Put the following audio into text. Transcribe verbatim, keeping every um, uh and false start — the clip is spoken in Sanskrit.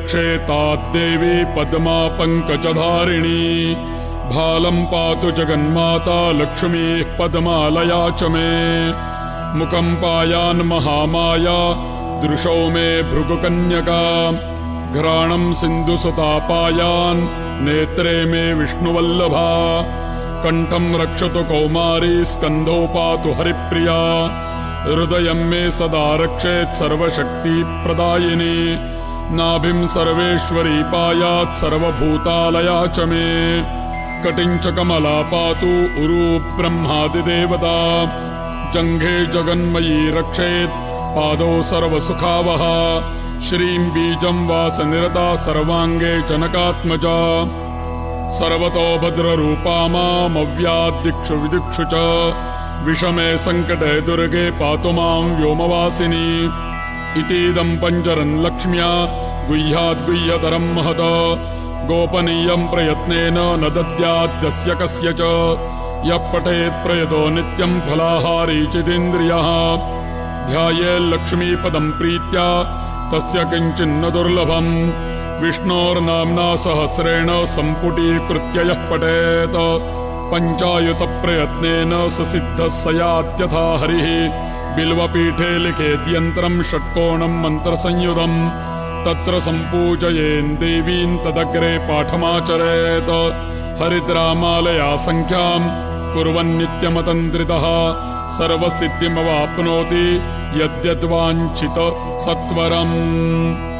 रक्षेताद्देवी पद्मा पङ्कजधारिणी भालं पातु जगन्माता लक्ष्मीः पद्मालया च मे मुखं पायान् महामाया दृशौ मे भृगुकन्यका घ्राणं सिन्धुसुतापायान् नेत्रे मे विष्णुवल्लभा कण्ठं रक्षतु कौमारी स्कन्धौ पातु हरिप्रिया हृदयं मे सदा रक्षेत् सर्वशक्तिप्रदायिनी नाभिं सर्वेश्वरी पायात् सर्वभूतालया च मे कटिं च कमला पातु उरु ब्रह्मादिदेवता जङ्घे जगन्मयी रक्षेत् पादौ सर्वसुखावहा श्रीं बीजं वासनिरता सर्वाङ्गे जनकात्मजा सर्वतो भद्ररूपा मामव्याद्दिक्षु विदिक्षु च विषमे सङ्कटे दुर्गे पातु मां व्योमवासिनी इतीदं पञ्जरन् लक्ष्म्या गुह्याद्गुह्यतरं महत गोपनीयं प्रयत्नेन न दद्याद्यस्य कस्य च यः पठेत् प्रयतो नित्यं फलाहारी चिदिन्द्रियः ध्यायेल्लक्ष्मीपदं प्रीत्या तस्य किञ्चिन्न दुर्लभम् विष्णोर्नाम्ना सहस्रेण सम्पुटीकृत्य यः पठेत् पञ्चायुतप्रयत्नेन स सिद्धः स यात्यथा हरिः बिल्वपीठे लिखेद्यन्त्रं षट्कोणं मन्त्रसंयुधम् तत्र सम्पूजयेन् देवीं तदग्रे पाठमाचरेत् हरिद्रामालया सङ्ख्यां कुर्वन्नित्यमतन्त्रितः सर्वसिद्धिमवाप्नोति यद्यद्वाञ्छित सत्वरम्।